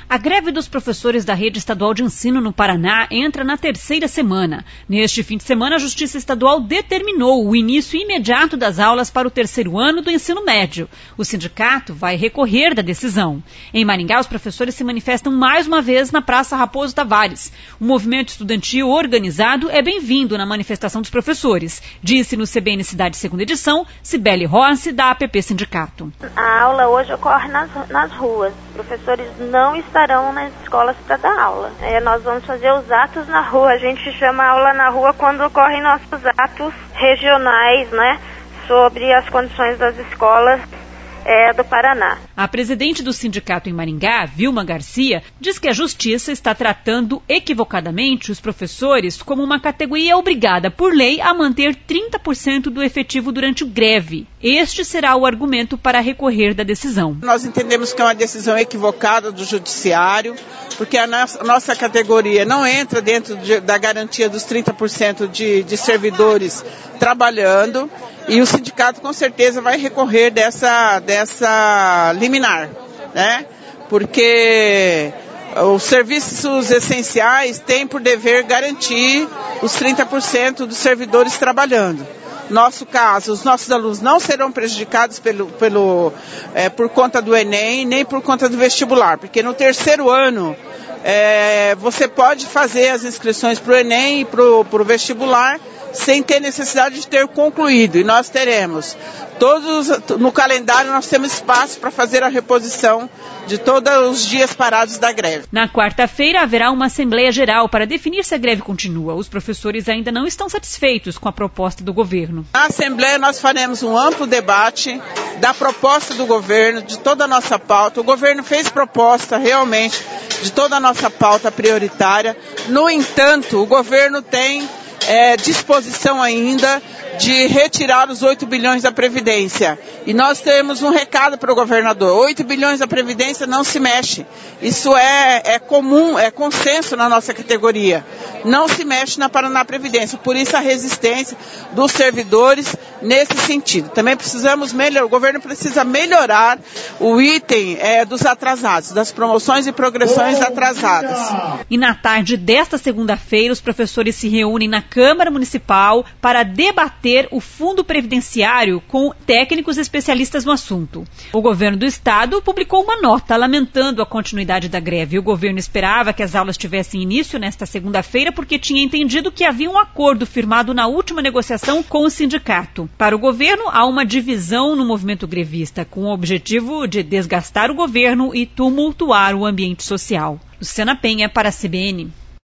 A greve dos professores da rede estadual de ensino no Paraná entra na 3ª semana. Neste fim de semana, a Justiça Estadual determinou o início imediato das aulas para o 3º ano do ensino médio. O sindicato vai recorrer da decisão. Em Maringá, os professores se manifestam mais uma vez na Praça Raposo Tavares. O movimento estudantil organizado é bem-vindo na manifestação dos professores, disse no CBN Cidade 2ª edição, Cibele Rossi, da APP Sindicato. A aula hoje ocorre nas ruas. Os professores não estarão nas escolas para dar aula. Nós vamos fazer os atos na rua. A gente chama aula na rua quando ocorrem nossos atos regionais, né, sobre as condições das escolas do Paraná. A presidente do sindicato em Maringá, Vilma Garcia, diz que a Justiça está tratando equivocadamente os professores como uma categoria obrigada por lei a manter 30% do efetivo durante o greve. Este será o argumento para recorrer da decisão. Nós entendemos que é uma decisão equivocada do Judiciário, porque a nossa categoria não entra dentro da garantia dos 30% de servidores trabalhando, e o sindicato com certeza vai recorrer dessa liminar, né? Porque os serviços essenciais têm por dever garantir os 30% dos servidores trabalhando. Nosso caso, os nossos alunos não serão prejudicados por conta do Enem, nem por conta do vestibular, porque no 3º ano você pode fazer as inscrições para o Enem e para o vestibular sem ter necessidade de ter concluído. E nós teremos no calendário nós temos espaço para fazer a reposição de todos os dias parados da greve. Na quarta-feira haverá uma Assembleia Geral para definir se a greve continua. Os professores ainda não estão satisfeitos com a proposta do governo. Na Assembleia nós faremos um amplo debate da proposta do governo, de toda a nossa pauta. O governo fez proposta realmente de toda a nossa pauta prioritária. No entanto, o governo tem disposição ainda de retirar os 8 bilhões da Previdência. E nós temos um recado para o governador: 8 bilhões da Previdência não se mexe. Isso é comum, é consenso na nossa categoria. Não se mexe na Paraná Previdência. Por isso a resistência dos servidores nesse sentido. Também o governo precisa melhorar o item dos atrasados, das promoções e progressões atrasadas. E na tarde desta segunda-feira, os professores se reúnem na Câmara Municipal para debater o fundo previdenciário com técnicos especialistas no assunto. O governo do estado publicou uma nota lamentando a continuidade da greve. O governo esperava que as aulas tivessem início nesta segunda-feira porque tinha entendido que havia um acordo firmado na última negociação com o sindicato. Para o governo, há uma divisão no movimento grevista, com o objetivo de desgastar o governo e tumultuar o ambiente social. Luciana Penha para a CBN.